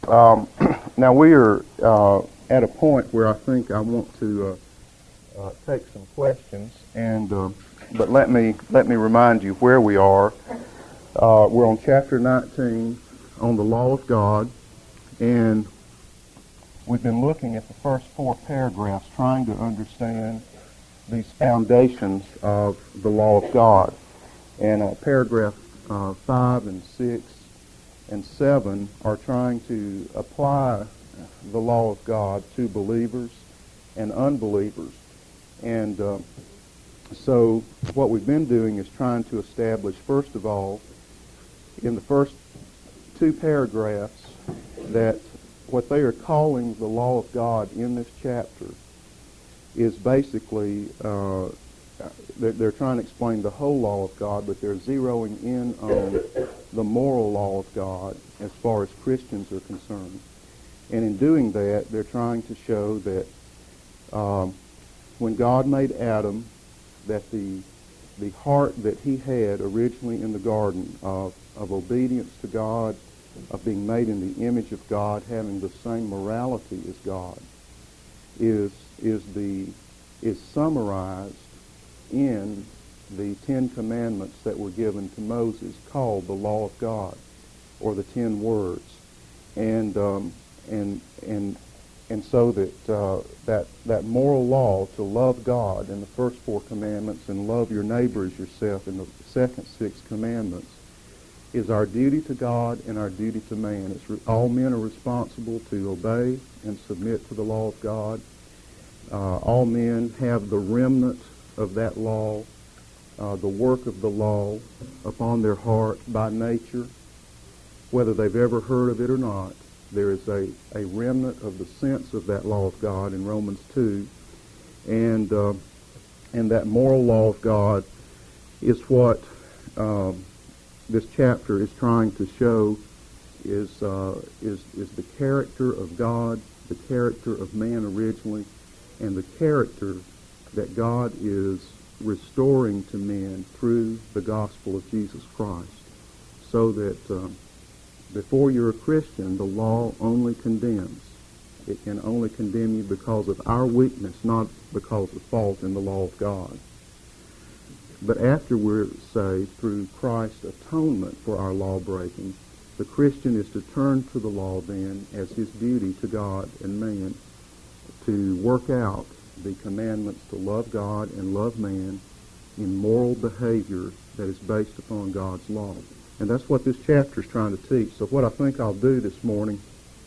Now we are at a point where I think I want to take some questions, and but let me remind you where we are. We're on chapter 19 on the law of God, and we've been looking at the first 4 paragraphs, trying to understand these foundations of the law of God. And paragraph 5 and 6 and 7 are trying to apply the law of God to believers and unbelievers. And so what we've been doing is trying to establish, first of all, in the first 2 paragraphs, that what they are calling the law of God in this chapter is basically, they're trying to explain the whole law of God, but they're zeroing in on the moral law of God as far as Christians are concerned. And in doing that, they're trying to show that when God made Adam, that the heart that he had originally in the garden of obedience to God, of being made in the image of God, having the same morality as God, is summarized in the 10 Commandments that were given to Moses, called the law of God, or the 10 words, and so that moral law to love God in the first 4 commandments and love your neighbor as yourself in the second 6 commandments is our duty to God and our duty to man. All men are responsible to obey and submit to the law of God. All men have the remnant of that law, the work of the law upon their heart by nature, whether they've ever heard of it or not. There is a remnant of the sense of that law of God in Romans 2, and that moral law of God is what this chapter is trying to show is the character of God, the character of man originally, and the character that God is restoring to men through the gospel of Jesus Christ, so that before you're a Christian, the law only condemns. It can only condemn you because of our weakness, not because of fault in the law of God. But after we're saved through Christ's atonement for our law breaking, the Christian is to turn to the law then as his duty to God and man, to work out the commandments to love God and love man in moral behavior that is based upon God's law. And that's what this chapter is trying to teach. So what I think I'll do this morning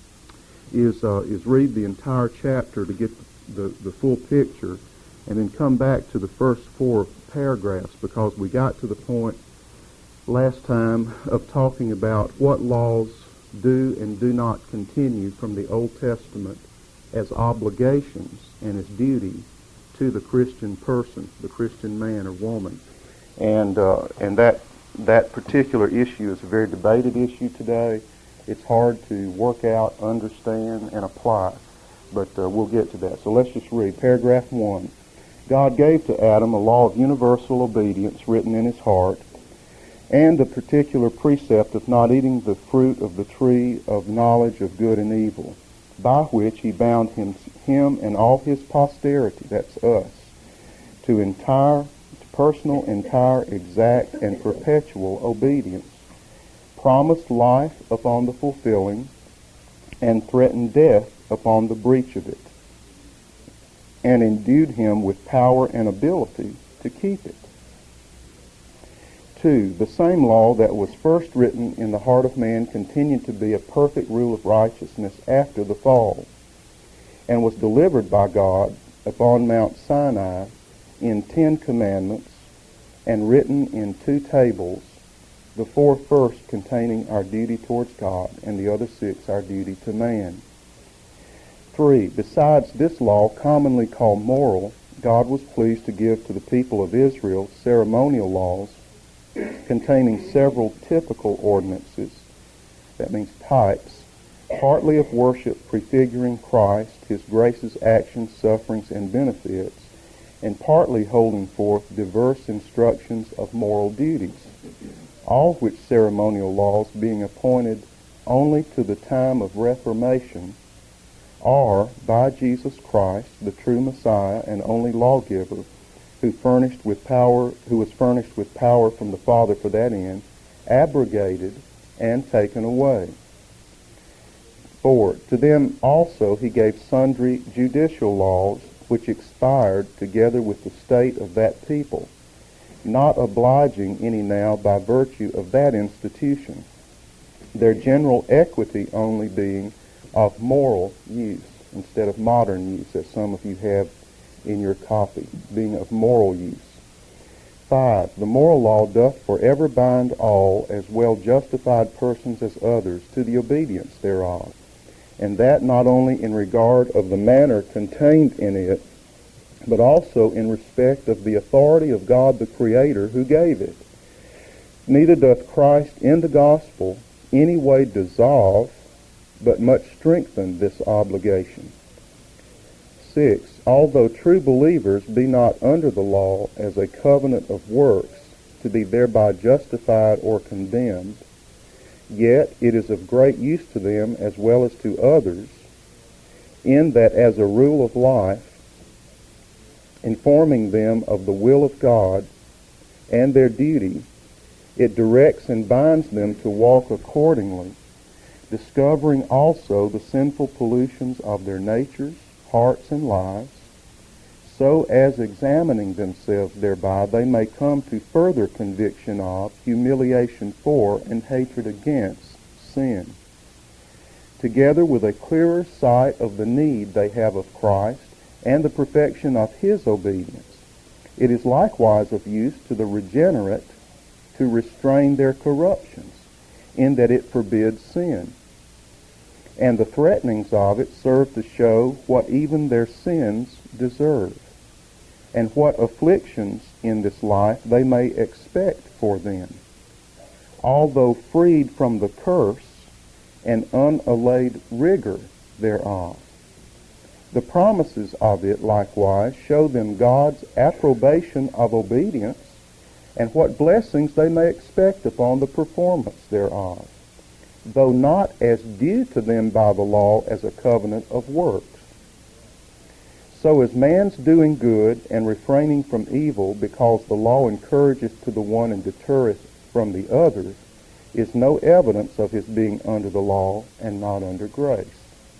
is read the entire chapter to get the full picture, and then come back to the first 4 paragraphs, because we got to the point last time of talking about what laws do and do not continue from the Old Testament as obligations and as duty to the Christian person, the Christian man or woman. And that particular issue is a very debated issue today. It's hard to work out, understand, and apply, but we'll get to that. So let's just read. Paragraph 1. God gave to Adam a law of universal obedience written in his heart, and a particular precept of not eating the fruit of the tree of knowledge of good and evil, by which he bound him and all his posterity, that's us, to personal, entire, exact, and perpetual obedience, promised life upon the fulfilling, and threatened death upon the breach of it, and endued him with power and ability to keep it. 2. The same law that was first written in the heart of man continued to be a perfect rule of righteousness after the fall, and was delivered by God upon Mount Sinai in 10 commandments, and written in 2 tables, the 4 first containing our duty towards God, and the other 6 our duty to man. 3. Besides this law, commonly called moral, God was pleased to give to the people of Israel ceremonial laws containing several typical ordinances, that means types, partly of worship prefiguring Christ, his graces, actions, sufferings, and benefits, and partly holding forth diverse instructions of moral duties, all which ceremonial laws, being appointed only to the time of Reformation, are by Jesus Christ, the true Messiah and only lawgiver, who was furnished with power from the Father for that end, abrogated and taken away. 4. To them also he gave sundry judicial laws, which expired together with the state of that people, not obliging any now by virtue of that institution, their general equity only being of moral use instead of modern use, as some of you have in your copy, being of moral use. 5. The moral law doth forever bind all, as well justified persons as others, to the obedience thereof, and that not only in regard of the manner contained in it, but also in respect of the authority of God the Creator who gave it. Neither doth Christ in the gospel any way dissolve, but much strengthen this obligation. 6. Although true believers be not under the law as a covenant of works, to be thereby justified or condemned, yet it is of great use to them as well as to others, in that as a rule of life, informing them of the will of God and their duty, it directs and binds them to walk accordingly, discovering also the sinful pollutions of their natures, hearts, and lives, so as examining themselves thereby they may come to further conviction of, humiliation for, and hatred against sin, together with a clearer sight of the need they have of Christ and the perfection of his obedience. It is likewise of use to the regenerate to restrain their corruptions, in that it forbids sin. And the threatenings of it serve to show what even their sins deserve, and what afflictions in this life they may expect for them, although freed from the curse and unallayed rigor thereof. The promises of it likewise show them God's approbation of obedience, and what blessings they may expect upon the performance thereof, though not as due to them by the law as a covenant of works. So as man's doing good and refraining from evil, because the law encourageth to the one and deterreth from the other, is no evidence of his being under the law and not under grace.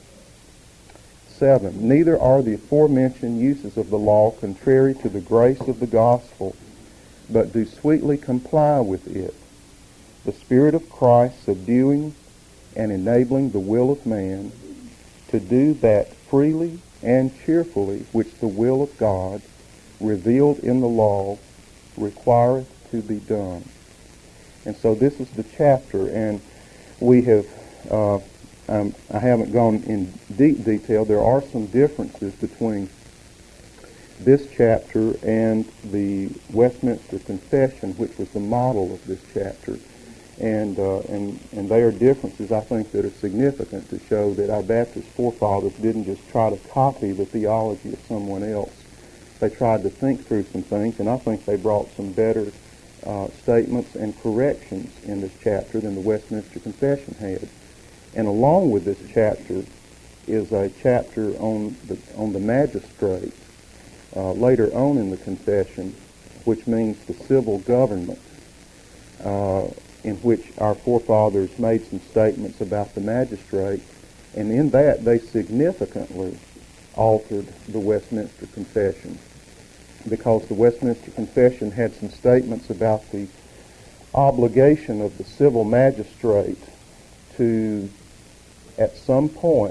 7. Neither are the aforementioned uses of the law contrary to the grace of the gospel, but do sweetly comply with it, the Spirit of Christ subduing and enabling the will of man to do that freely and cheerfully which the will of God, revealed in the law, requireth to be done. And so this is the chapter, and we have, I haven't gone in deep detail. There are some differences between this chapter and the Westminster Confession, which was the model of this chapter. And they are differences, I think, that are significant to show that our Baptist forefathers didn't just try to copy the theology of someone else. They tried to think through some things, and I think they brought some better statements and corrections in this chapter than the Westminster Confession had. And along with this chapter is a chapter on the magistrate later on in the Confession, which means the civil government, in which our forefathers made some statements about the magistrate, and in that they significantly altered the Westminster Confession, because the Westminster Confession had some statements about the obligation of the civil magistrate to, at some point,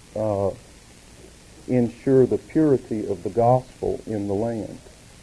ensure the purity of the gospel in the land.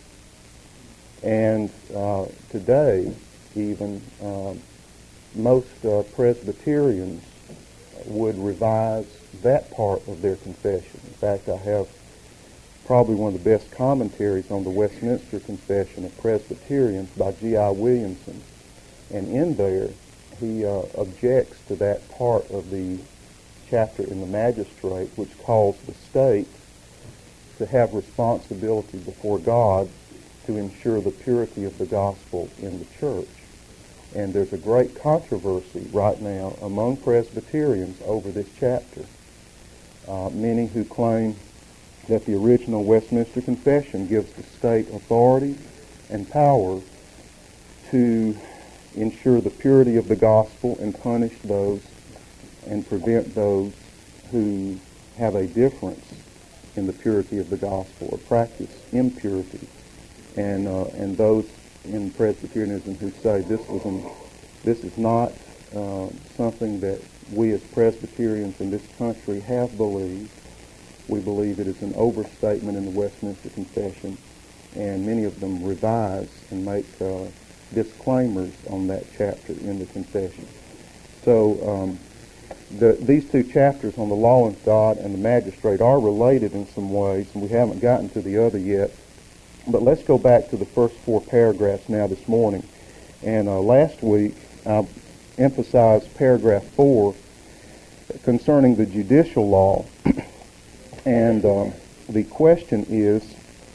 And today, even, most Presbyterians would revise that part of their confession. In fact, I have probably one of the best commentaries on the Westminster Confession of Presbyterians by G.I. Williamson. And in there, he objects to that part of the chapter in the magistrate, which calls the state to have responsibility before God to ensure the purity of the gospel in the church. And there's a great controversy right now among Presbyterians over this chapter. Many who claim that the original Westminster Confession gives the state authority and power to ensure the purity of the gospel and punish those and prevent those who have a difference in the purity of the gospel or practice impurity. And those in Presbyterianism who say this is not something that we as Presbyterians in this country have believed. We believe it is an overstatement in the Westminster Confession, and many of them revise and make disclaimers on that chapter in the confession. So these two chapters on the law of God and the magistrate are related in some ways, and we haven't gotten to the other yet. But let's go back to the first four paragraphs now this morning. And last week I emphasized paragraph 4 concerning the judicial law. And the question is,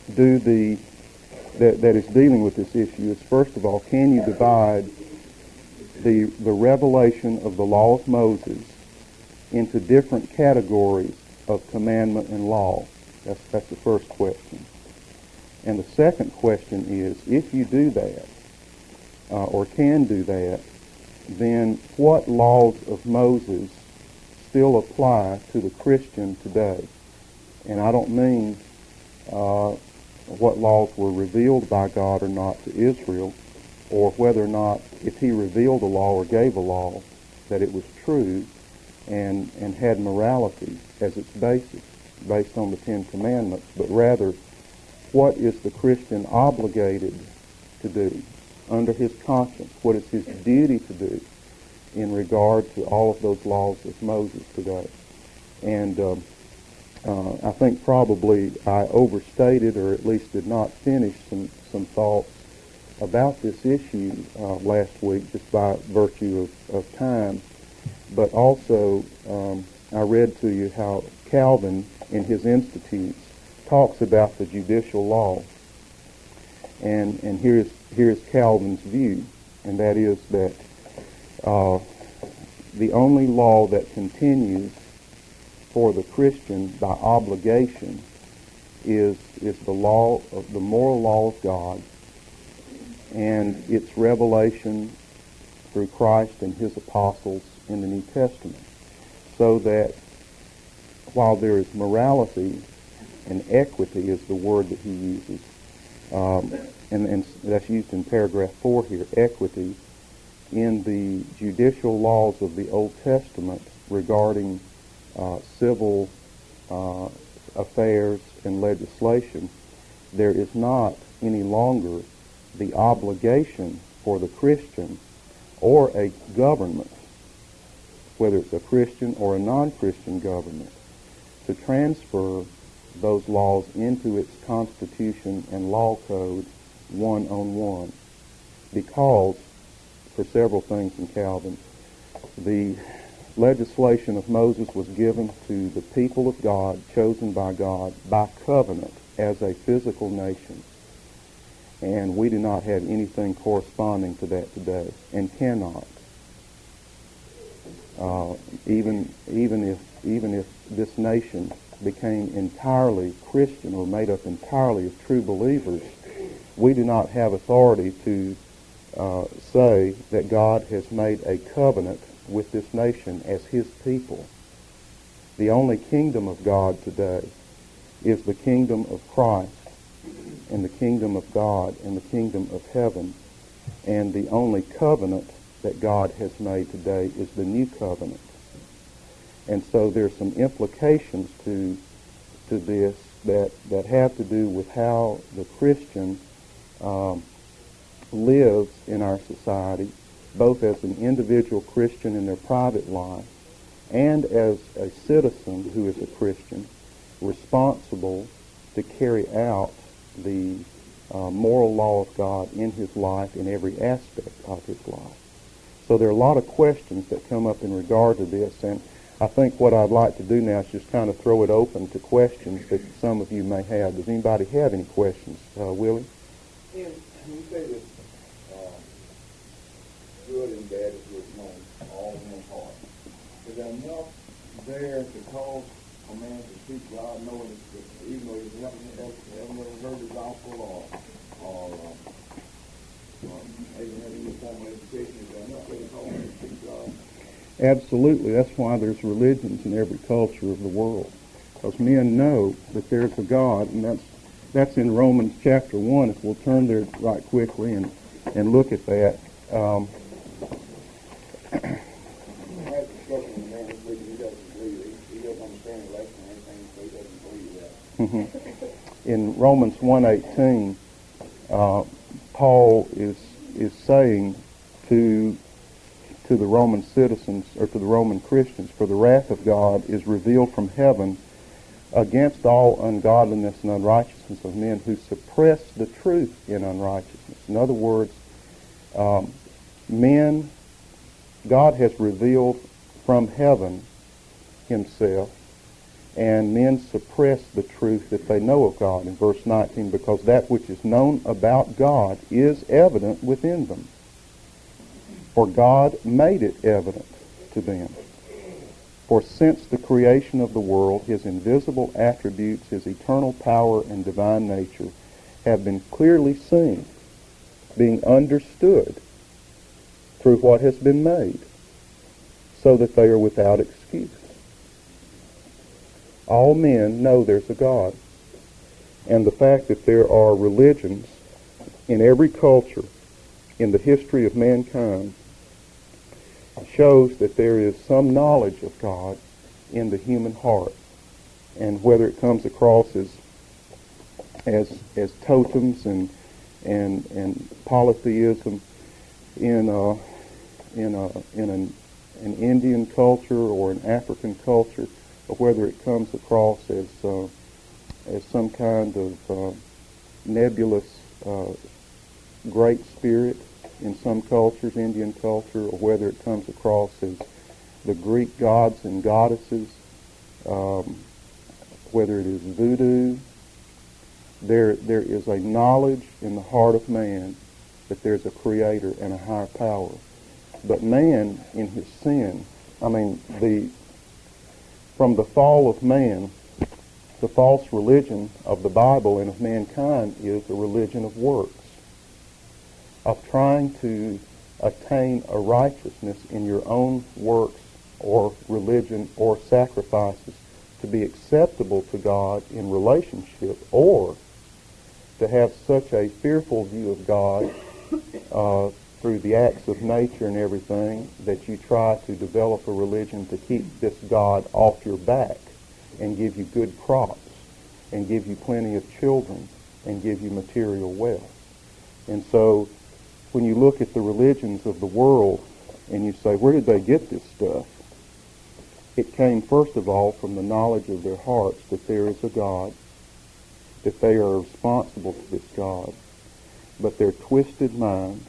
that is dealing with this issue is, first of all, can you divide the revelation of the law of Moses into different categories of commandment and law? That's the first question. And the second question is, if you do that, or can do that, then what laws of Moses still apply to the Christian today? And I don't mean what laws were revealed by God or not to Israel, or whether or not, if he revealed a law or gave a law, that it was true and had morality as its basis, based on the Ten Commandments, but rather, what is the Christian obligated to do under his conscience? What is his duty to do in regard to all of those laws of Moses today? And I think probably I overstated, or at least did not finish some thoughts about this issue last week, just by virtue of time. But also, I read to you how Calvin, in his Institutes, talks about the judicial law. And here's Calvin's view, and that is that the only law that continues for the Christian by obligation is the law of the moral law of God and its revelation through Christ and his apostles in the New Testament. So that while there is morality, and equity is the word that he uses, and that's used in paragraph 4 here, equity, in the judicial laws of the Old Testament regarding civil affairs and legislation, there is not any longer the obligation for the Christian or a government, whether it's a Christian or a non-Christian government, to transfer those laws into its constitution and law code one-on-one. Because, for several things in Calvin, the legislation of Moses was given to the people of God, chosen by God, by covenant as a physical nation. And we do not have anything corresponding to that today, and cannot. Even if this nation became entirely Christian or made up entirely of true believers, we do not have authority to say that God has made a covenant with this nation as his people. The only kingdom of God today is the kingdom of Christ and the kingdom of God and the kingdom of heaven. And the only covenant that God has made today is the new covenant. And so there's some implications to this that have to do with how the Christian lives in our society, both as an individual Christian in their private life and as a citizen who is a Christian, responsible to carry out the moral law of God in his life, in every aspect of his life. So there are a lot of questions that come up in regard to this, and I think what I'd like to do now is just kind of throw it open to questions that some of you may have. Does anybody have any questions? Willie? And you say that good and bad is written on all men's heart. Is there enough there to cause a man to seek God, knowing that even though he hasn't never heard the gospel or even had any form of education, is there enough there to cause him to seek God? Absolutely. That's why there's religions in every culture of the world. Because men know that there's a God, and that's in Romans chapter 1. If we'll turn there right quickly and look at that. In Romans 1:18, Paul is saying to the Roman citizens, or to the Roman Christians, for the wrath of God is revealed from heaven against all ungodliness and unrighteousness of men who suppress the truth in unrighteousness. In other words, God has revealed from heaven himself, and men suppress the truth that they know of God. In verse 19, because that which is known about God is evident within them. For God made it evident to them. For since the creation of the world, his invisible attributes, his eternal power and divine nature, have been clearly seen, being understood through what has been made, so that they are without excuse. All men know there's a God. And the fact that there are religions in every culture in the history of mankind shows that there is some knowledge of God in the human heart. And whether it comes across as totems and polytheism in an Indian culture or an African culture, or whether it comes across as some kind of nebulous great spirit in some cultures, Indian culture, or whether it comes across as the Greek gods and goddesses, whether it is voodoo, there is a knowledge in the heart of man that there's a creator and a higher power. But man, in his sin, from the fall of man, the false religion of the Bible and of mankind is a religion of works, of trying to attain a righteousness in your own works or religion or sacrifices to be acceptable to God in relationship, or to have such a fearful view of God through the acts of nature and everything that you try to develop a religion to keep this God off your back and give you good crops and give you plenty of children and give you material wealth. And so when you look at the religions of the world and you say, where did they get this stuff? It came, first of all, from the knowledge of their hearts that there is a God, that they are responsible to this God, but their twisted minds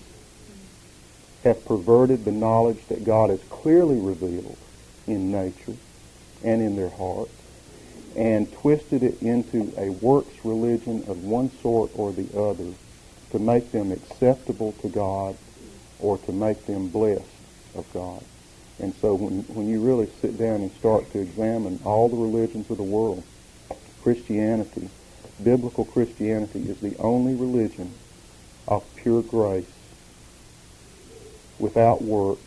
have perverted the knowledge that God has clearly revealed in nature and in their hearts, and twisted it into a works religion of one sort or the other to make them acceptable to God or to make them blessed of God. And so when you really sit down and start to examine all the religions of the world, Christianity, biblical Christianity, is the only religion of pure grace, without works,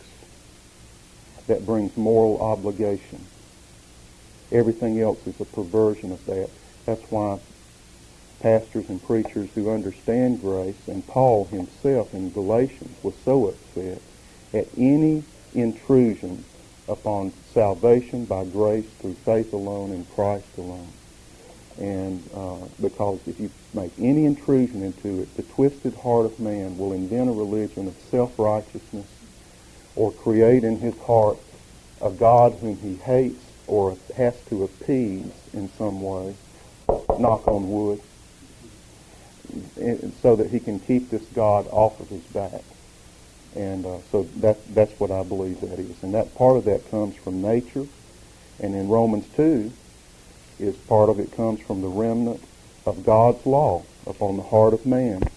that brings moral obligation. Everything else is a perversion of that. That's why pastors and preachers who understand grace, and Paul himself in Galatians was so upset at any intrusion upon salvation by grace through faith alone in Christ alone. And because if you make any intrusion into it, the twisted heart of man will invent a religion of self-righteousness or create in his heart a God whom he hates or has to appease in some way, knock on wood, so that he can keep this God off of his back. And so that's what I believe that is. And that part of that comes from nature. And in Romans 2, is part of it comes from the remnant of God's law upon the heart of man.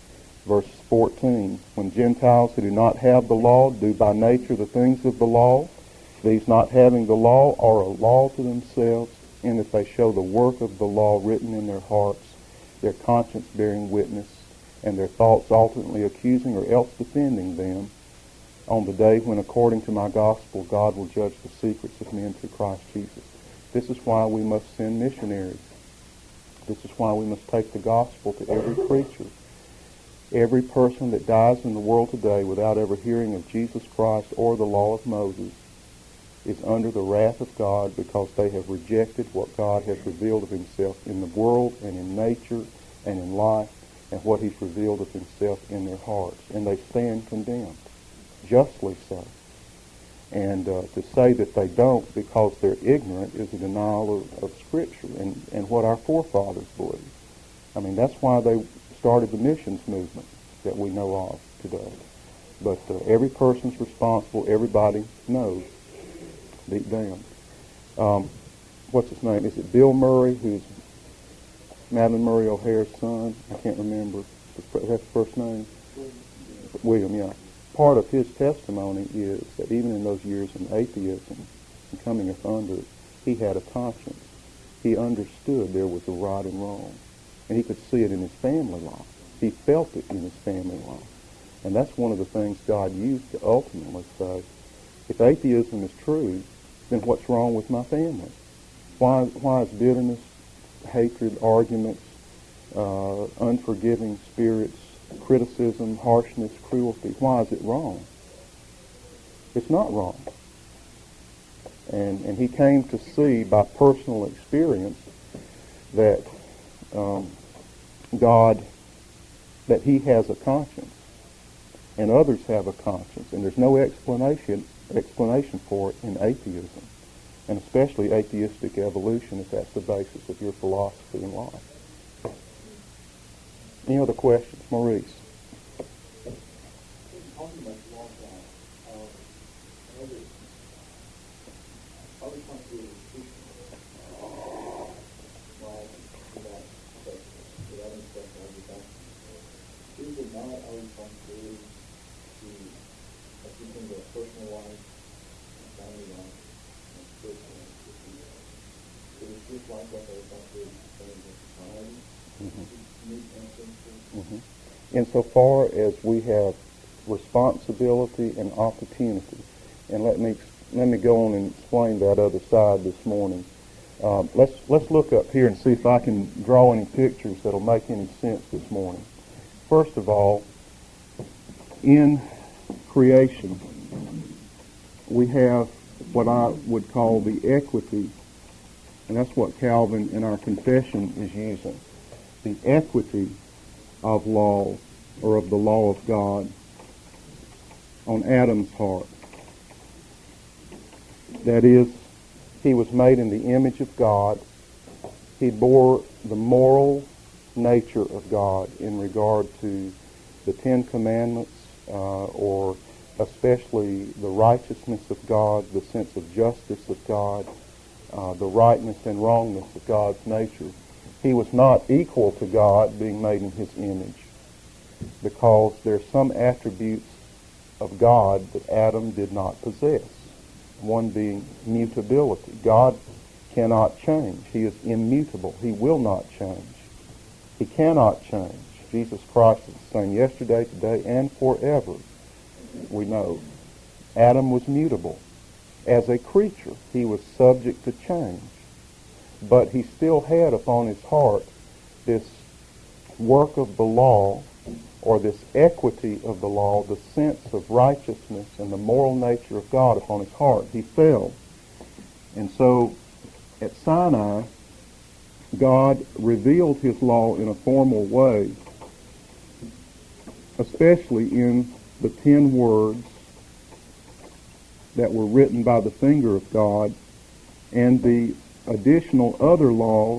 Verse 14, when Gentiles who do not have the law do by nature the things of the law, these not having the law are a law to themselves, in that they show the work of the law written in their hearts, their conscience bearing witness, and their thoughts alternately accusing or else defending them, on the day when, according to my gospel, God will judge the secrets of men through Christ Jesus. This is why we must send missionaries. This is why we must take the gospel to every creature. Every person that dies in the world today without ever hearing of Jesus Christ or the law of Moses is under the wrath of God, because they have rejected what God has revealed of himself in the world and in nature and in life, and what he's revealed of himself in their hearts. And they stand condemned, justly so. And to say that they don't because they're ignorant is a denial of Scripture and what our forefathers believed. I mean, that's why they started the missions movement that we know of today. But every person's responsible. Everybody knows deep down. What's his name? Is it Bill Murray, who's Madeline Murray O'Hare's son? I can't remember. That's his first name? William, yeah. Part of his testimony is that even in those years in atheism and coming up under it, he had a conscience. He understood there was a right and wrong. And he could see it in his family life. He felt it in his family life. And that's one of the things God used to ultimately say, if atheism is true, then what's wrong with my family? Why is bitterness, hatred, arguments, unforgiving spirits, criticism, harshness, cruelty, why is it wrong? It's not wrong. And he came to see by personal experience that God, that he has a conscience and others have a conscience, and there's no explanation for it in atheism, and especially atheistic evolution, if that's the basis of your philosophy in life. Any other questions? Maurice? Insofar as we have responsibility and opportunity, and let me go on and explain that other side this morning. Let's look up here and see if I can draw any pictures that'll make any sense this morning. First of all, in creation, we have what I would call the equity, and that's what Calvin in our confession is using, the equity of law, or of the law of God, on Adam's heart. That is, he was made in the image of God. He bore the moral nature of God in regard to the Ten Commandments, or especially the righteousness of God, the sense of justice of God, the rightness and wrongness of God's nature. He was not equal to God, being made in his image, because there are some attributes of God that Adam did not possess, one being mutability. God cannot change. He is immutable. He will not change. He cannot change. Jesus Christ is the same yesterday, today, and forever. We know Adam was mutable. As a creature, he was subject to change. But he still had upon his heart this work of the law, or this equity of the law, the sense of righteousness and the moral nature of God upon his heart. He fell. And so at Sinai, God revealed his law in a formal way, especially in the 10 words that were written by the finger of God, and the additional other laws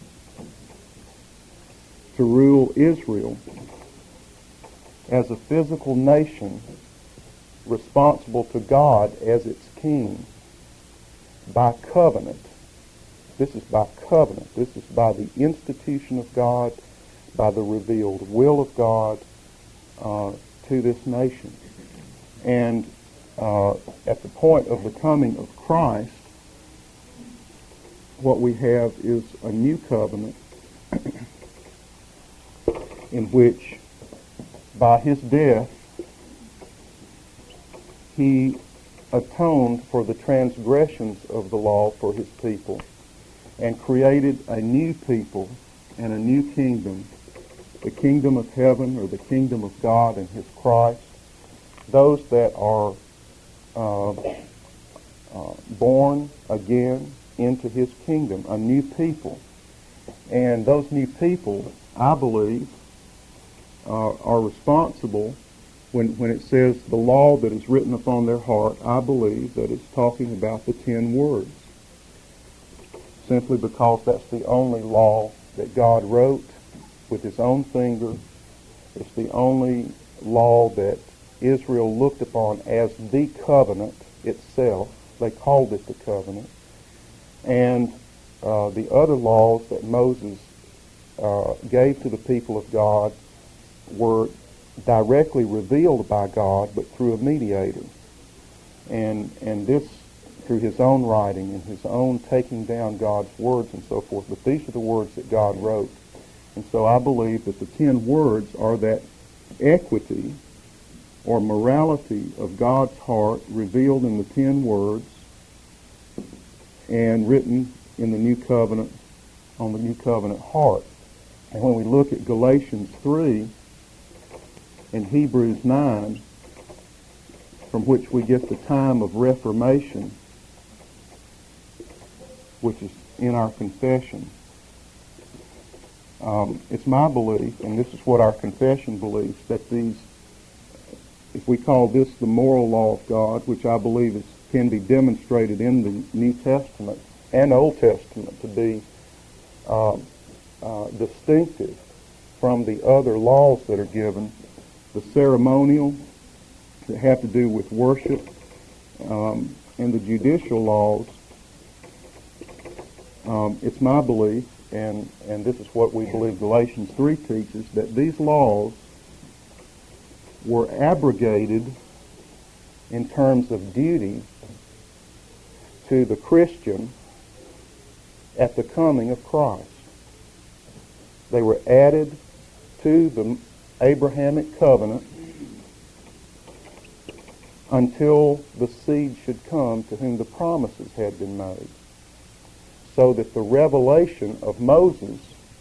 to rule Israel as a physical nation responsible to God as its king by covenant. This is by covenant. This is by the institution of God, by the revealed will of God, to this nation. And at the point of the coming of Christ, what we have is a new covenant in which, by his death, he atoned for the transgressions of the law for his people and created a new people and a new kingdom, the kingdom of heaven, or the kingdom of God and his Christ. Those that are born again into his kingdom, a new people. And those new people, I believe, are responsible when it says the law that is written upon their heart. I believe that it's talking about the 10 words, simply because that's the only law that God wrote with his own finger. It's the only law that Israel looked upon as the covenant itself. They called it the covenant. And the other laws that Moses gave to the people of God were directly revealed by God, but through a mediator. And this through his own writing and his own taking down God's words and so forth. But these are the words that God wrote. And so I believe that the 10 words are that equity or morality of God's heart revealed in the 10 words and written in the new covenant, on the new covenant heart. And when we look at Galatians 3 and Hebrews 9, from which we get the time of Reformation, which is in our confession, it's my belief, and this is what our confession believes, that these, if we call this the moral law of God, which I believe can be demonstrated in the New Testament and Old Testament to be distinctive from the other laws that are given, the ceremonial that have to do with worship, and the judicial laws. It's my belief, and this is what we believe Galatians 3 teaches, that these laws were abrogated in terms of duty to the Christian at the coming of Christ. They were added to the Abrahamic covenant until the seed should come to whom the promises had been made. So that the revelation of Moses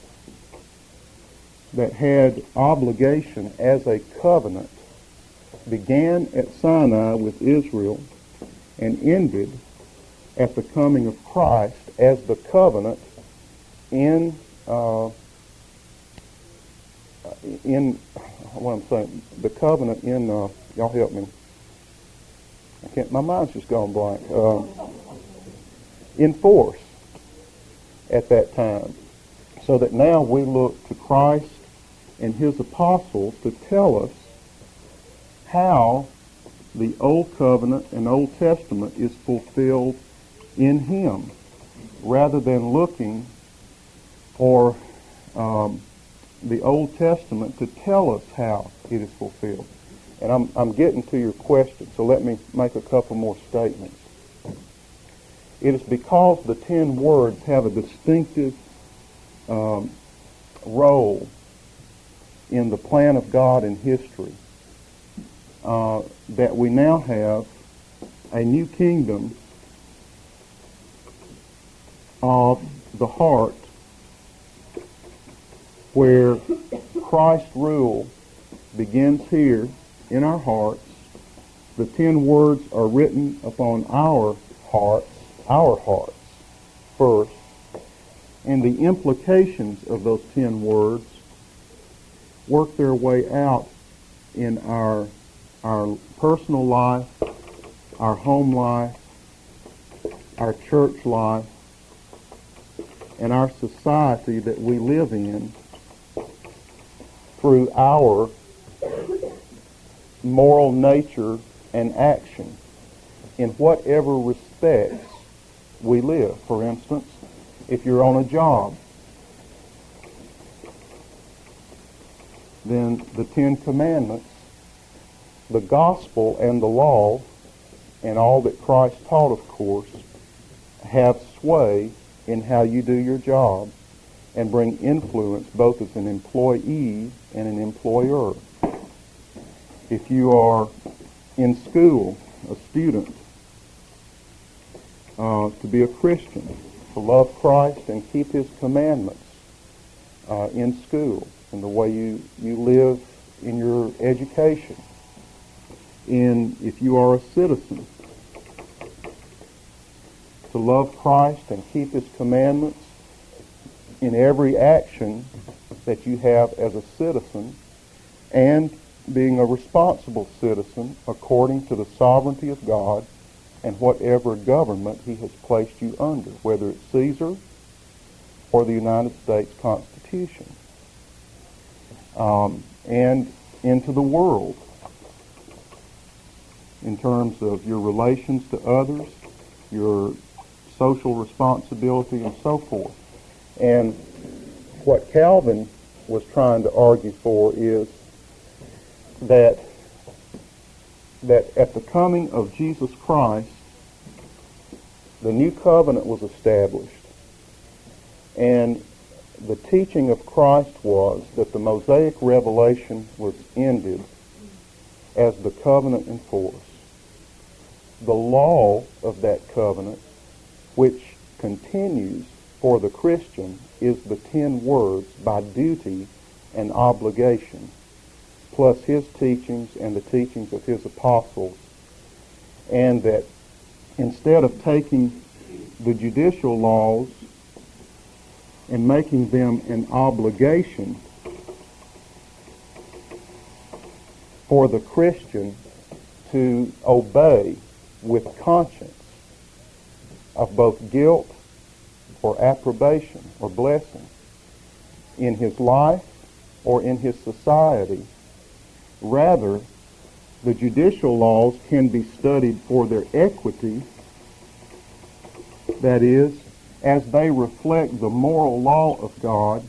that had obligation as a covenant began at Sinai with Israel and ended at the coming of Christ as the covenant in what I'm saying, the covenant in, y'all help me. My mind's just gone blank. In force at that time. So that now we look to Christ and his apostles to tell us how the Old Covenant and Old Testament is fulfilled in him, rather than looking for the Old Testament to tell us how it is fulfilled. And I'm getting to your question, so let me make a couple more statements. It is because the 10 words have a distinctive role in the plan of God in history that we now have a new kingdom of the heart where Christ's rule begins here in our hearts. The 10 words are written upon our hearts first, and the implications of those 10 words work their way out in our personal life, our home life, our church life, and our society that we live in through our moral nature and action in whatever respects we live. For instance, if you're on a job, then the Ten Commandments, the gospel and the law, and all that Christ taught, of course, have sway in how you do your job and bring influence both as an employee and an employer. If you are in school, a student, to be a Christian, to love Christ and keep His commandments in school, and the way you live in your education. If you are a citizen, to love Christ and keep His commandments in every action that you have as a citizen, and being a responsible citizen according to the sovereignty of God and whatever government He has placed you under, whether it's Caesar or the United States Constitution. And into the world, in terms of your relations to others, your social responsibility, and so forth. And what Calvin was trying to argue for is that at the coming of Jesus Christ, the new covenant was established. And the teaching of Christ was that the Mosaic revelation was ended as the covenant in force. The law of that covenant, which continues for the Christian, is the 10 words by duty and obligation, plus his teachings and the teachings of his apostles. And that instead of taking the judicial laws and making them an obligation for the Christian to obey with conscience of both guilt or approbation or blessing in his life or in his society. Rather, the judicial laws can be studied for their equity, that is, as they reflect the moral law of God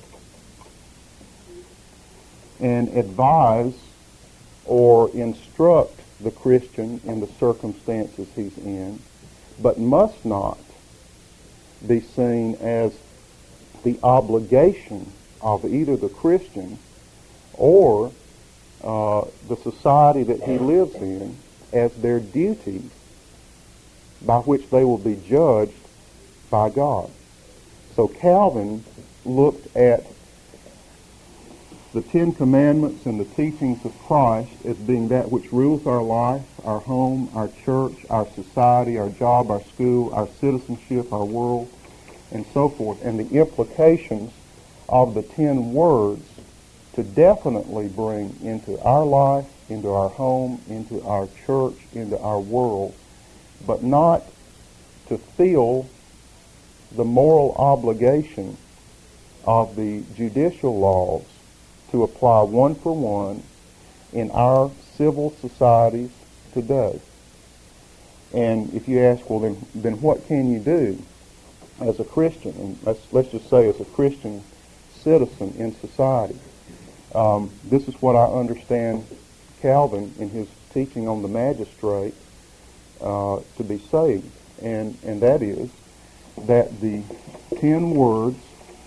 and advise or instruct the Christian in the circumstances he's in, but must not be seen as the obligation of either the Christian or the society that he lives in as their duty by which they will be judged by God. So Calvin looked at the 10 Commandments and the teachings of Christ as being that which rules our life, our home, our church, our society, our job, our school, our citizenship, our world, and so forth, and the implications of the 10 words to definitely bring into our life, into our home, into our church, into our world, but not to feel the moral obligation of the judicial laws to apply one for one in our civil societies today. And if you ask, well, then what can you do as a Christian? And let's just say as a Christian citizen in society. This is what I understand Calvin in his teaching on the magistrate to be saying, and that is that the 10 words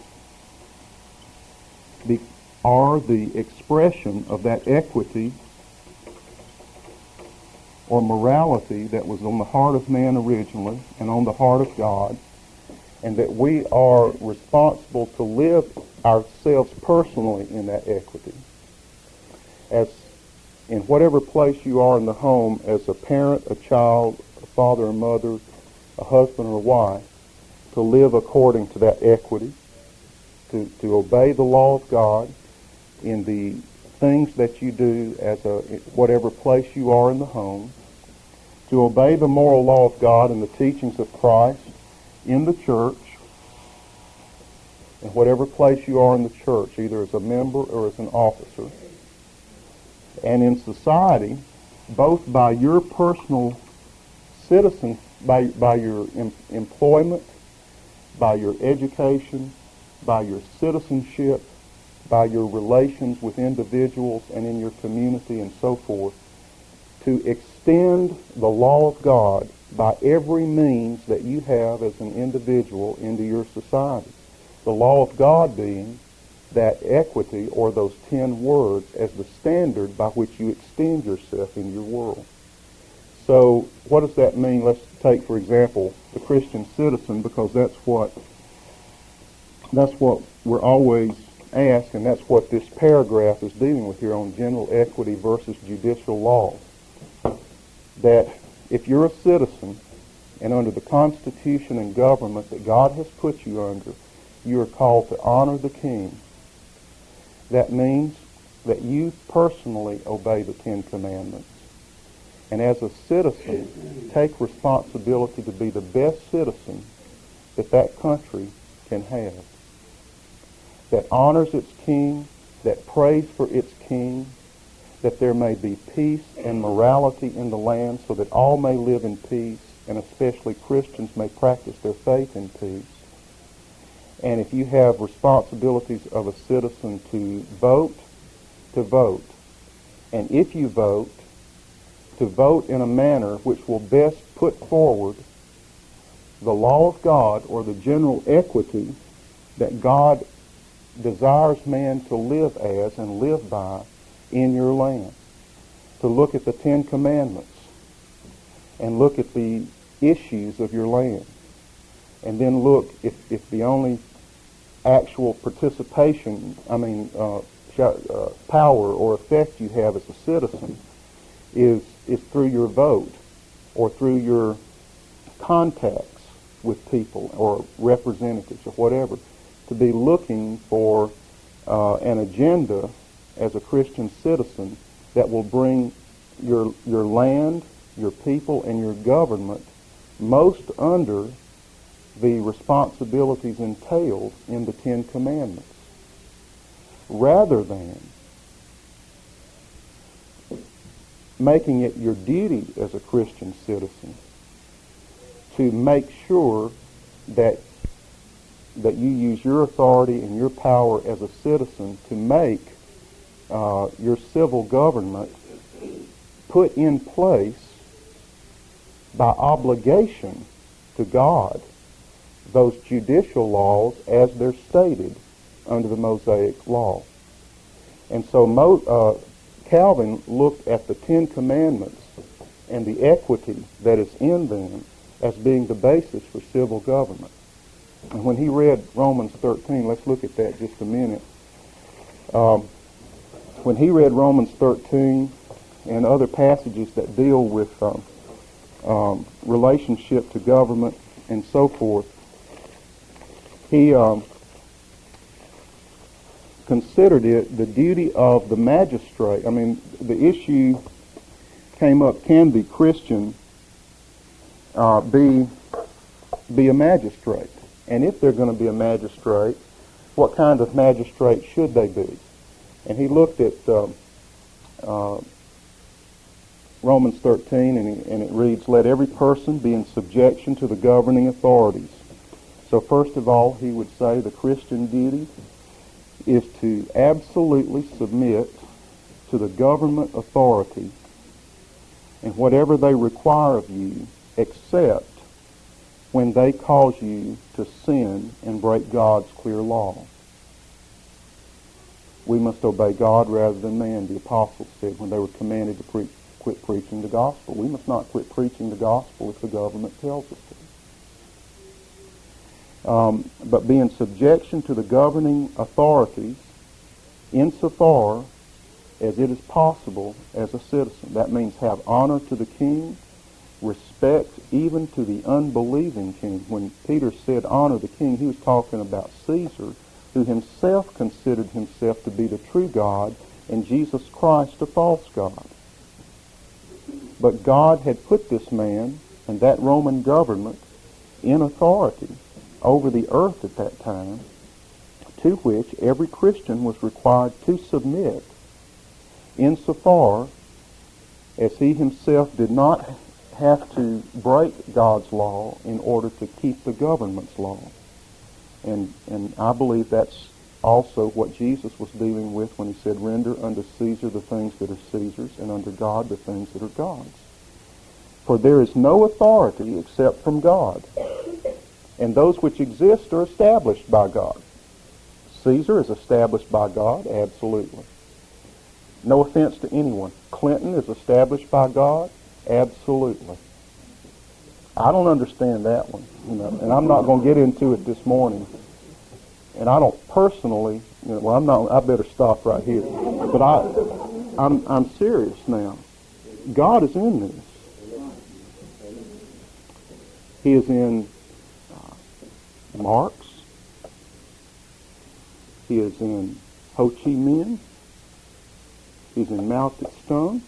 are the expression of that equity or morality that was on the heart of man originally and on the heart of God, and that we are responsible to live ourselves personally in that equity. As in whatever place you are in the home, as a parent, a child, a father or mother, a husband or a wife, to live according to that equity, to obey the law of God in the things that you do as whatever place you are in the home, to obey the moral law of God and the teachings of Christ in the church, in whatever place you are in the church, either as a member or as an officer, and in society, both by your personal citizen, by your employment, by your education, by your citizenship, by your relations with individuals and in your community and so forth, to extend the law of God by every means that you have as an individual into your society. The law of God being that equity, or those 10 words, as the standard by which you extend yourself in your world. So what does that mean? Let's take, for example, the Christian citizen, because that's what we're always asked, and that's what this paragraph is dealing with here on general equity versus judicial laws. That if you're a citizen, and under the Constitution and government that God has put you under, you are called to honor the King. That means that you personally obey the 10 Commandments. And as a citizen, take responsibility to be the best citizen that that country can have. That honors its king, that prays for its king, that there may be peace and morality in the land so that all may live in peace, and especially Christians may practice their faith in peace. And if you have responsibilities of a citizen to vote. And if you vote, to vote in a manner which will best put forward the law of God, or the general equity that God desires man to live as and live by in your land. To look at the 10 Commandments and look at the issues of your land. And then look, if the only actual participation, power or effect you have as a citizen is through your vote or through your contacts with people or representatives or whatever, to be looking for an agenda as a Christian citizen that will bring your land, your people, and your government most under the responsibilities entailed in the 10 Commandments, rather than making it your duty as a Christian citizen to make sure that you use your authority and your power as a citizen to make your civil government put in place by obligation to God those judicial laws as they're stated under the Mosaic Law. And so Calvin looked at the 10 Commandments and the equity that is in them as being the basis for civil government. And when he read Romans 13, let's look at that just a minute. When he read Romans 13 and other passages that deal with relationship to government and so forth, he considered it the duty of the magistrate. I mean, the issue came up, can the Christian be a magistrate? And if they're going to be a magistrate, what kind of magistrate should they be? And he looked at Romans 13, and it reads, "Let every person be in subjection to the governing authorities." So first of all, he would say the Christian duty is to absolutely submit to the government authority and whatever they require of you, except when they cause you to sin and break God's clear law. We must obey God rather than man, the apostles said when they were commanded to quit preaching the gospel. We must not quit preaching the gospel if the government tells us to. But be in subjection to the governing authorities insofar as it is possible as a citizen. That means have honor to the king, respect even to the unbelieving king. When Peter said honor the king, he was talking about Caesar, who himself considered himself to be the true God and Jesus Christ a false God. But God had put this man and that Roman government in authority over the earth at that time, to which every Christian was required to submit insofar as he himself did not have to break God's law in order to keep the government's law. And I believe that's also what Jesus was dealing with when he said, render unto Caesar the things that are Caesar's, and unto God the things that are God's. For there is no authority except from God, and those which exist are established by God. Caesar is established by God, absolutely. No offense to anyone. Clinton is established by God, absolutely. I don't understand that one, and I'm not going to get into it this morning. And I don't personally, I better stop right here. But I'm serious now. God is in this. He is in Marx. He is in Ho Chi Minh. He's in Mao Zedong.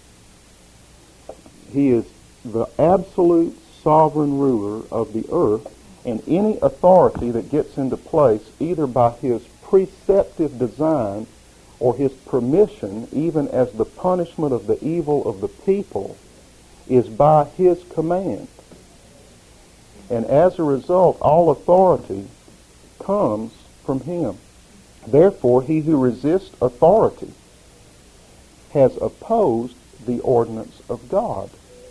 He is the absolute sovereign ruler of the earth, and any authority that gets into place either by his preceptive design or his permission, even as the punishment of the evil of the people, is by his command. And as a result, all authority comes from him. Therefore, he who resists authority has opposed the ordinance of God.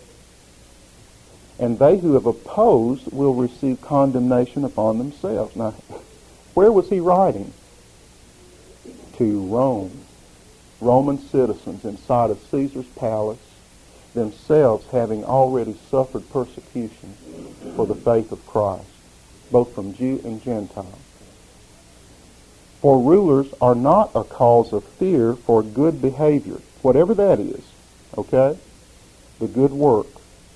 And they who have opposed will receive condemnation upon themselves. Now, where was he writing? To Rome. Roman citizens inside of Caesar's palace, themselves having already suffered persecution for the faith of Christ, both from Jew and Gentile. For rulers are not a cause of fear for good behavior, whatever that is, okay? The good work.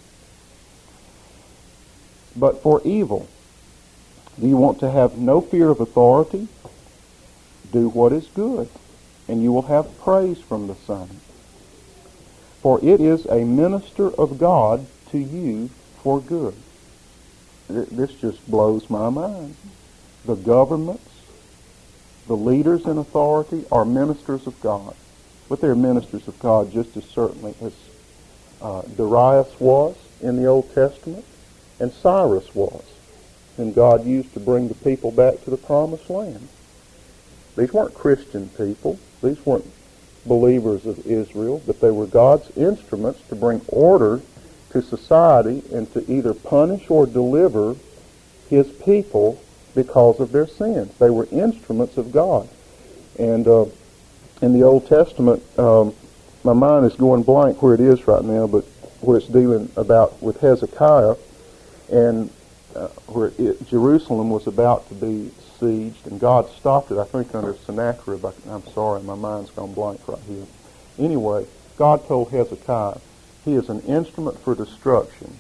But for evil. Do you want to have no fear of authority? Do what is good, and you will have praise from the same. For it is a minister of God to you for good. This just blows my mind. The governments, the leaders in authority are ministers of God. But they're ministers of God just as certainly as Darius was in the Old Testament, and Cyrus was, whom God used to bring the people back to the Promised Land. These weren't Christian people. These weren't believers of Israel, but they were God's instruments to bring order to society and to either punish or deliver his people because of their sins. They were instruments of God. And in the Old Testament, my mind is going blank where it is right now, but where it's dealing about with Hezekiah, and Jerusalem was about to be sieged, and God stopped it, I think, under Sennacherib. I'm sorry, my mind's gone blank right here. Anyway, God told Hezekiah, he is an instrument for destruction,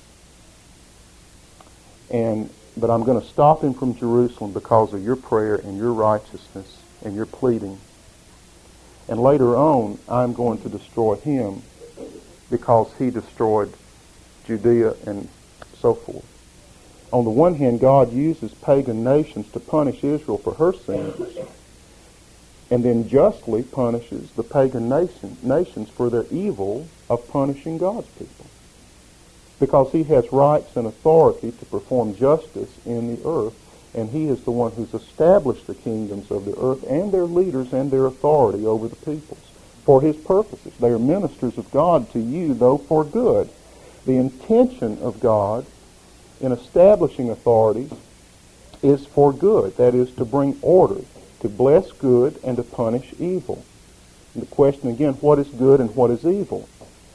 but I'm going to stop him from Jerusalem because of your prayer and your righteousness and your pleading. And later on, I'm going to destroy him because he destroyed Judea and so forth. On the one hand, God uses pagan nations to punish Israel for her sins, and then justly punishes the pagan nations for their evil of punishing God's people. Because he has rights and authority to perform justice in the earth, and he is the one who's established the kingdoms of the earth and their leaders and their authority over the peoples for his purposes. They are ministers of God to you, though for good. The intention of God in establishing authorities is for good. That is, to bring order, to bless good, and to punish evil. And the question again, what is good and what is evil?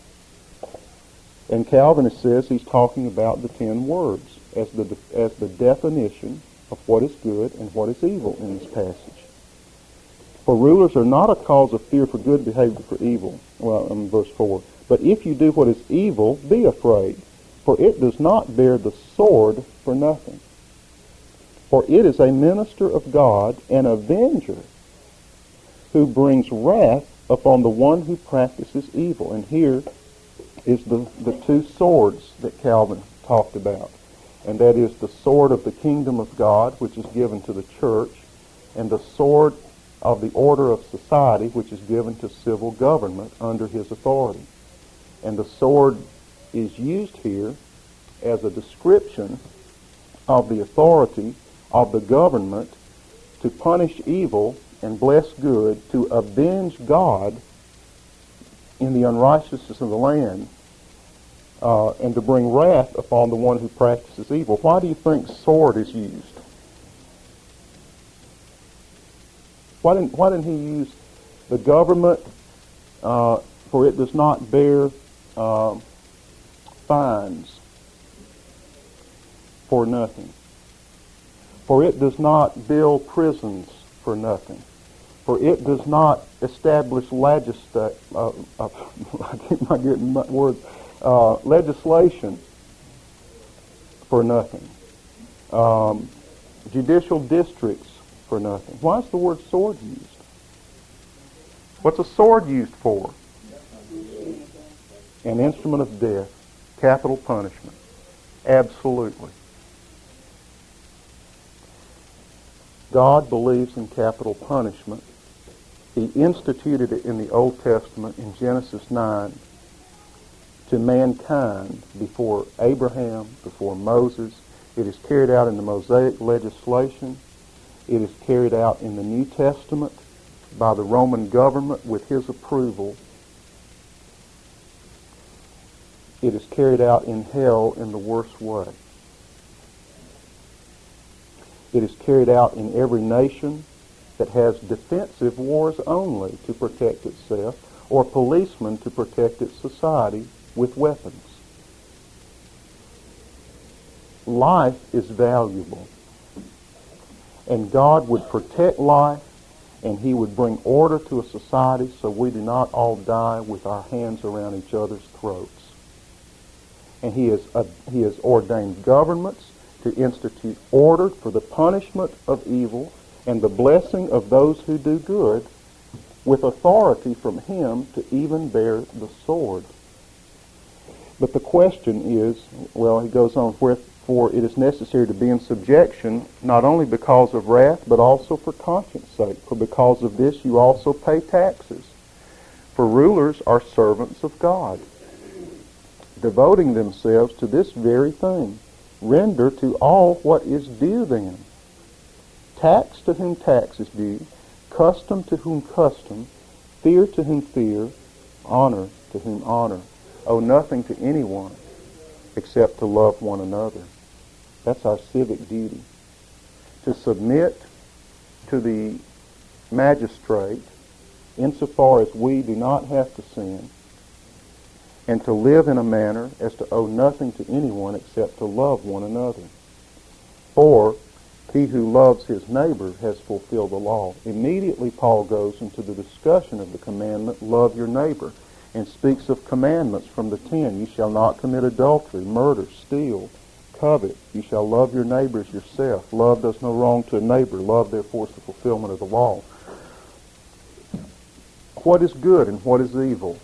And Calvinist says he's talking about the 10 words as the definition of what is good and what is evil in this passage. For rulers are not a cause of fear for good behavior for evil. Well, in verse 4. But if you do what is evil, be afraid, for it does not bear the sword for nothing. For it is a minister of God, an avenger, who brings wrath upon the one who practices evil. And here is the two swords that Calvin talked about. And that is the sword of the kingdom of God, which is given to the church, and the sword of the order of society, which is given to civil government under his authority. And the sword is used here as a description of the authority of the government to punish evil and bless good, to avenge God in the unrighteousness of the land, and to bring wrath upon the one who practices evil. Why do you think sword is used? Why didn't he use the government, for it does not bear fines for nothing? For it does not build prisons for nothing. For it does not establish legislation for nothing. Judicial districts for nothing. Why is the word sword used? What's a sword used for? An instrument of death, capital punishment. Absolutely. God believes in capital punishment. He instituted it in the Old Testament in Genesis 9 to mankind before Abraham, before Moses. It is carried out in the Mosaic legislation. It is carried out in the New Testament by the Roman government with his approval. It is carried out in hell in the worst way. It is carried out in every nation that has defensive wars only to protect itself, or policemen to protect its society with weapons. Life is valuable, and God would protect life, and he would bring order to a society so we do not all die with our hands around each other's throats. And he has ordained governments to institute order for the punishment of evil and the blessing of those who do good, with authority from him to even bear the sword. But the question is, well, he goes on, wherefore it is necessary to be in subjection, not only because of wrath, but also for conscience sake. For because of this you also pay taxes. For rulers are servants of God, devoting themselves to this very thing. Render to all what is due them. Tax to whom tax is due, custom to whom custom, fear to whom fear, honor to whom honor. Owe nothing to anyone except to love one another. That's our civic duty. To submit to the magistrate insofar as we do not have to sin, and to live in a manner as to owe nothing to anyone except to love one another. For he who loves his neighbor has fulfilled the law. Immediately Paul goes into the discussion of the commandment, love your neighbor, and speaks of commandments from the 10. You shall not commit adultery, murder, steal, covet. You shall love your neighbor as yourself. Love does no wrong to a neighbor. Love, therefore, is the fulfillment of the law. What is good and what is evil?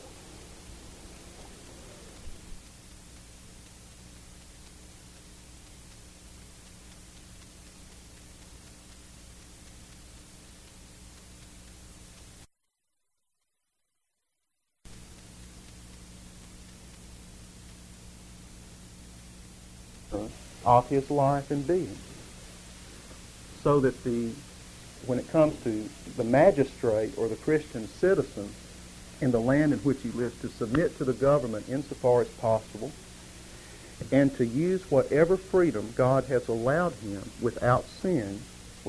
Of his life and being. So that when it comes to the magistrate or the Christian citizen in the land in which he lives, to submit to the government insofar as possible, and to use whatever freedom God has allowed him without sinning,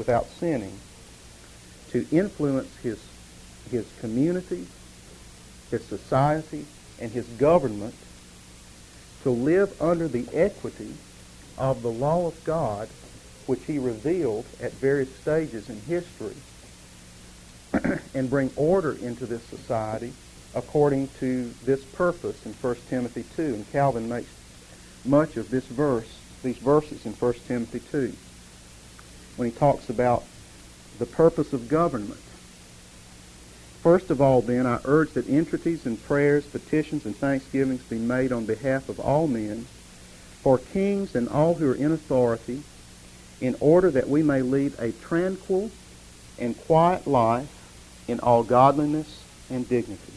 to influence his community, his society, and his government, to live under the equity of the law of God, which he revealed at various stages in history, and bring order into this society according to this purpose in 1 Timothy 2. And Calvin makes much of these verses in 1 Timothy 2, when he talks about the purpose of government. First of all, then, I urge that entreaties and prayers, petitions and thanksgivings be made on behalf of all men, for kings and all who are in authority, in order that we may lead a tranquil and quiet life in all godliness and dignity.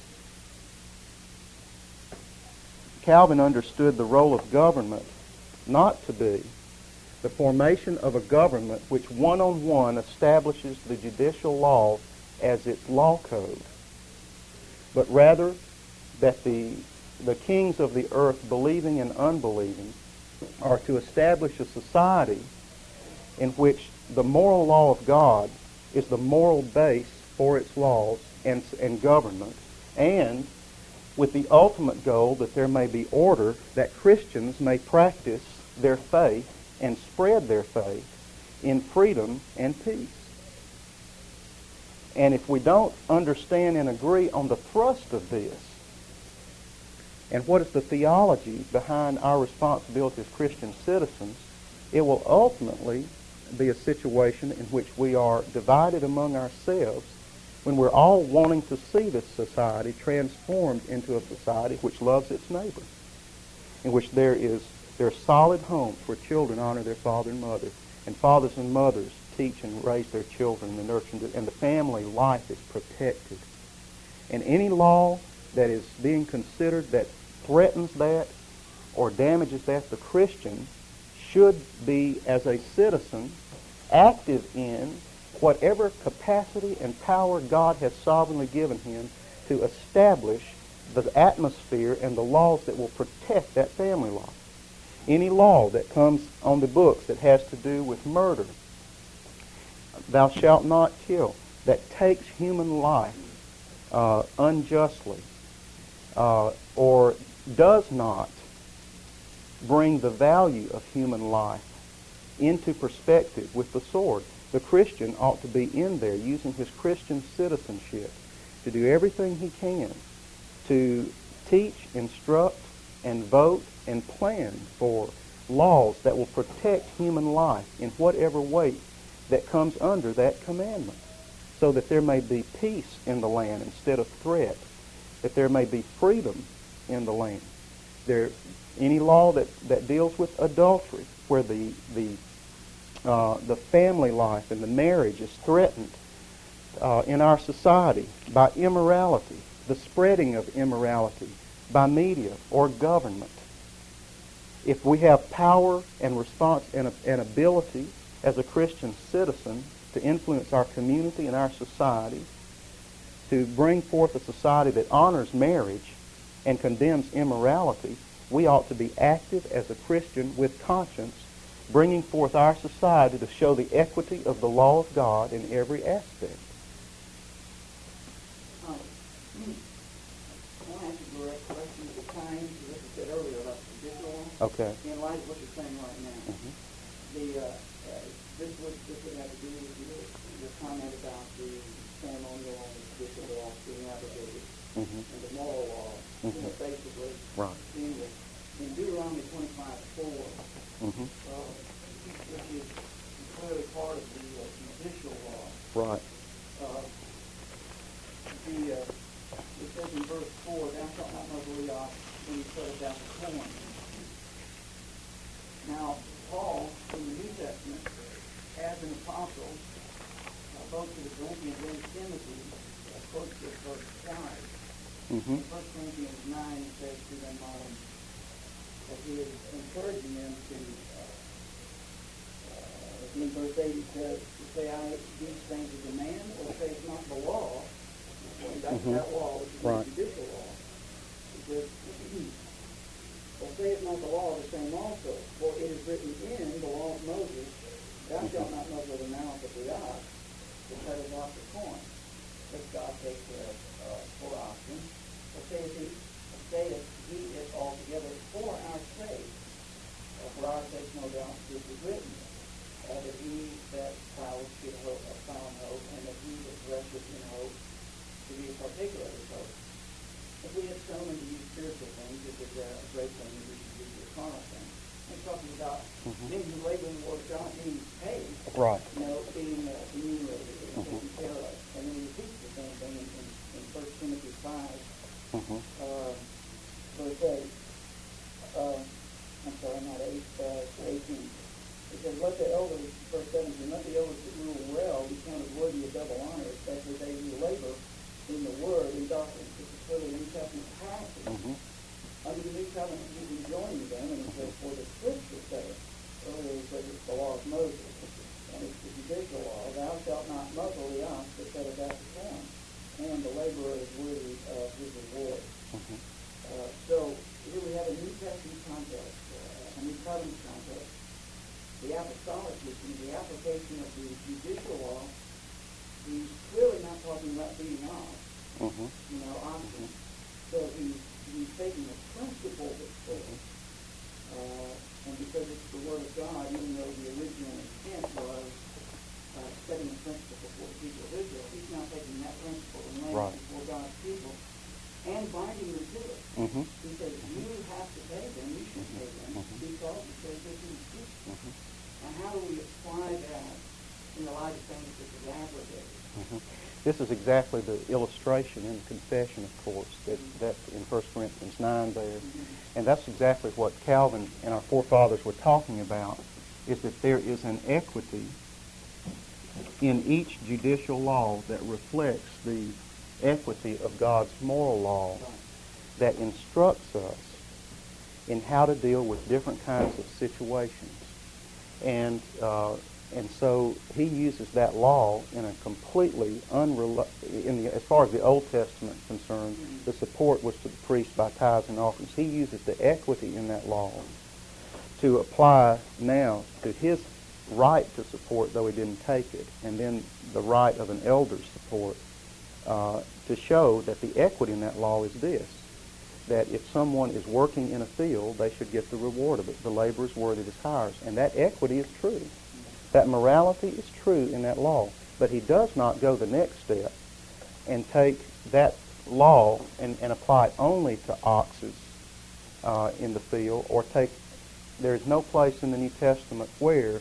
Calvin understood the role of government not to be the formation of a government which one-on-one establishes the judicial law as its law code, but rather that the kings of the earth, believing and unbelieving, are to establish a society in which the moral law of God is the moral base for its laws and government, and with the ultimate goal that there may be order, that Christians may practice their faith and spread their faith in freedom and peace. And if we don't understand and agree on the thrust of this, and what is the theology behind our responsibility as Christian citizens, it will ultimately be a situation in which we are divided among ourselves when we're all wanting to see this society transformed into a society which loves its neighbor, in which there are solid homes where children honor their father and mother, and fathers and mothers teach and raise their children, and the family life is protected. And any law that is being considered that threatens that or damages that, the Christian should be, as a citizen, active in whatever capacity and power God has sovereignly given him to establish the atmosphere and the laws that will protect that family life. Any law that comes on the books that has to do with murder, thou shalt not kill, that takes human life unjustly, or does not bring the value of human life into perspective with the sword, the Christian ought to be in there using his Christian citizenship to do everything he can to teach, instruct, and vote and plan for laws that will protect human life in whatever way that comes under that commandment, so that there may be peace in the land instead of threat, that there may be freedom in the land. Any law that deals with adultery, where the family life and the marriage is threatened in our society by immorality, the spreading of immorality by media or government. If we have power and response and ability as a Christian citizen to influence our community and our society, to bring forth a society that honors marriage and condemns immorality, we ought to be active as a Christian with conscience, bringing forth our society to show the equity of the law of God in every aspect. I want to ask you a direct question at the time to what you said earlier about the judicial law. Okay. In light of what you're saying right now, this would have to do with your comment about the ceremonial law and the judicial law being abrogated, and the moral law, basically, right. In Deuteronomy 25:4, which is clearly part of the judicial law. Right. It says in verse 4, thou shalt not muzzle the ox when you treadeth down the corn. Now, Paul, in the New Testament, as an apostle, both to the Corinthians and Timothy, quotes this verse 5. In 1 Corinthians 9, it says to them that he is encouraging them to, in verse 8, he says, to say, I these things as a man, or say it's not the law. Going back to that law, which is the judicial law. He says, or say it's not the law, the same also. For it is written in the law of Moses, thou shalt not muzzle the mouth of the ox, that treadeth off the corn, which God takes care of for oxen. Or saith he it altogether for our sake. For our sake, no doubt, this is written, that he that ploweth should found hope, and that he that thresheth in hope to be a partaker of his hope. If we have sown and use spiritual things, it is a great thing that we should do a carnal thing. It's talking about men who labor in the Word of God being paid, right. Being remunerated, being taken care of. And then he repeats the same thing in 1 Timothy 5, verse 8. I'm sorry, not 8, 18. It says, let the elders, verse 17, let the elders that rule well be counted worthy of double honor, especially they who labor in the Word and doctrine. This is clearly the New Testament passage. Under the New Covenant, you can join them, and it says, for the Scripture saith, earlier it says, it's the law thou shalt not muzzle the ox that treadeth out the corn, and the laborer is worthy of his reward. So here we have a New Testament context, a New Covenant context. The apostolic teaching, the application of the judicial law, he's clearly not talking about beating ox, oxen. So he's taking a principle that's there. And because it's the Word of God, even though the original intent was setting a principle before the people of Israel, he's now taking that principle and laying it before God's people and binding them to it. He says, you have to pay them, you should pay them, because it says this in the Scripture. Now, how do we apply that in the light of things that is abrogated? This is exactly the illustration in the confession, of course, that's in 1 Corinthians 9 there. And that's exactly what Calvin and our forefathers were talking about, is that there is an equity in each judicial law that reflects the equity of God's moral law that instructs us in how to deal with different kinds of situations. And so he uses that law in a completely as far as the Old Testament is concerned, the support was to the priest by tithes and offerings. He uses the equity in that law to apply now to his right to support, though he didn't take it, and then the right of an elder's support, to show that the equity in that law is this, that if someone is working in a field, they should get the reward of it. The labor is worthy of his hires. And that equity is true. That morality is true in that law. But he does not go the next step and take that law and apply it only to oxes in the field, or there is no place in the New Testament where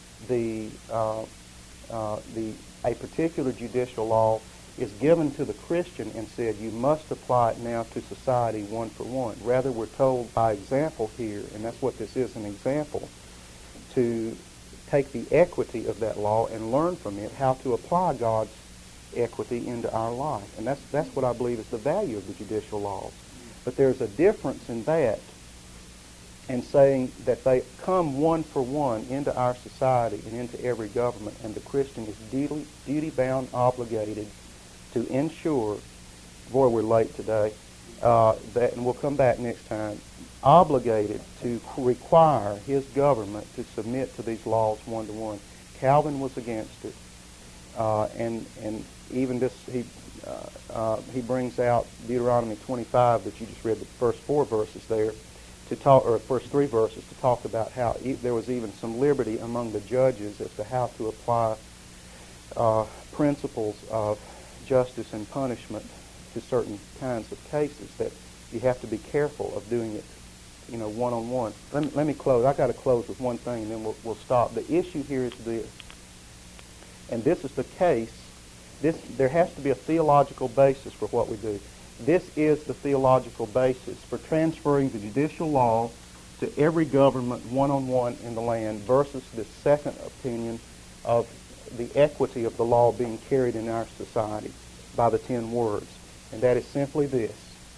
a particular judicial law is given to the Christian and said, you must apply it now to society one for one. Rather, we're told by example here, and that's what this is, an example, to take the equity of that law and learn from it how to apply God's equity into our life. And that's what I believe is the value of the judicial laws. But there's a difference in that and saying that they come one for one into our society and into every government, and the Christian is duty-bound, obligated to ensure, boy, we're late today, that, and we'll come back next time, obligated to require his government to submit to these laws one-to-one. Calvin was against it, and even this, he brings out Deuteronomy 25 that you just read, the first 4 verses there, to talk, or first 3 verses, to talk about how there was even some liberty among the judges as to how to apply principles of justice and punishment to certain kinds of cases, that you have to be careful of doing it, one-on-one. Let me close. I've got to close with one thing, and then we'll stop. The issue here is this, and this is the case. There has to be a theological basis for what we do. This is the theological basis for transferring the judicial law to every government one-on-one in the land versus the second opinion of the equity of the law being carried in our society by the 10 words. And that is simply this.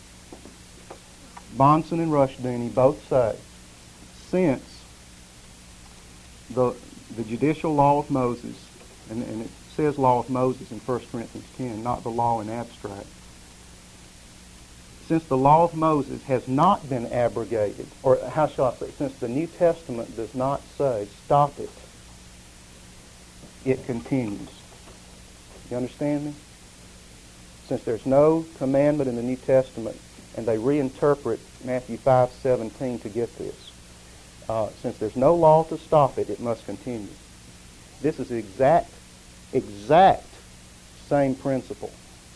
Bonson and Rushdoony both say, since the judicial law of Moses, and it says law of Moses in 1 Corinthians 10, not the law in abstract, since the law of Moses has not been abrogated, or how shall I say, since the New Testament does not say, stop it, it continues. You understand me? Since there's no commandment in the New Testament, and they reinterpret Matthew 5:17 to get this, since there's no law to stop it, it must continue. This is the exact same principle.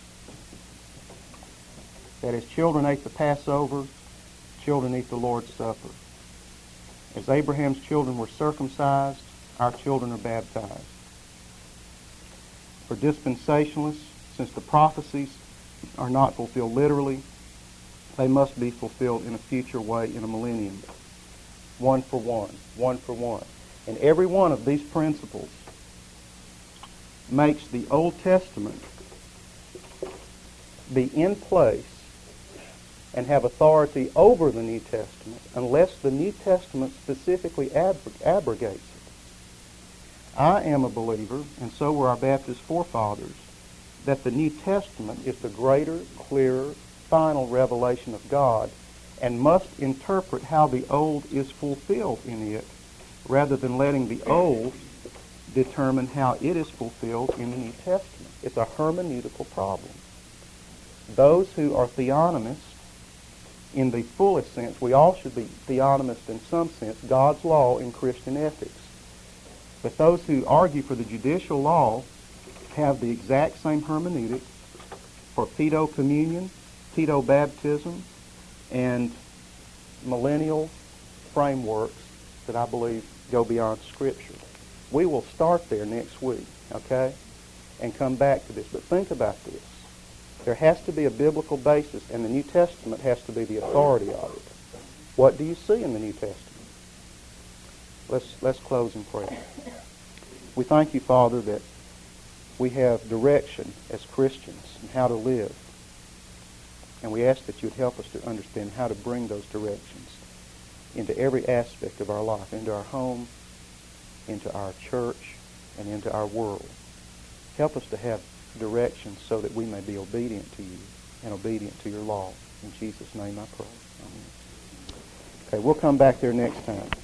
That as children ate the Passover, children eat the Lord's Supper. As Abraham's children were circumcised, our children are baptized. For dispensationalists, since the prophecies are not fulfilled literally, they must be fulfilled in a future way in a millennium. One for one, one for one. And every one of these principles makes the Old Testament be in place and have authority over the New Testament unless the New Testament specifically abrogates it. I am a believer, and so were our Baptist forefathers, that the New Testament is the greater, clearer, final revelation of God, and must interpret how the Old is fulfilled in it, rather than letting the Old determine how it is fulfilled in the New Testament. It's a hermeneutical problem. Those who are theonomists, in the fullest sense, we all should be theonomists in some sense, God's law in Christian ethics. But those who argue for the judicial law have the exact same hermeneutic for pedo communion, pedo baptism, and millennial frameworks that I believe go beyond Scripture. We will start there next week, okay, and come back to this. But think about this. There has to be a biblical basis, and the New Testament has to be the authority of it. What do you see in the New Testament? Let's close in prayer. We thank you, Father, that we have direction as Christians in how to live. And we ask that you would help us to understand how to bring those directions into every aspect of our life, into our home, into our church, and into our world. Help us to have directions so that we may be obedient to you and obedient to your law. In Jesus' name I pray. Amen. Okay, we'll come back there next time.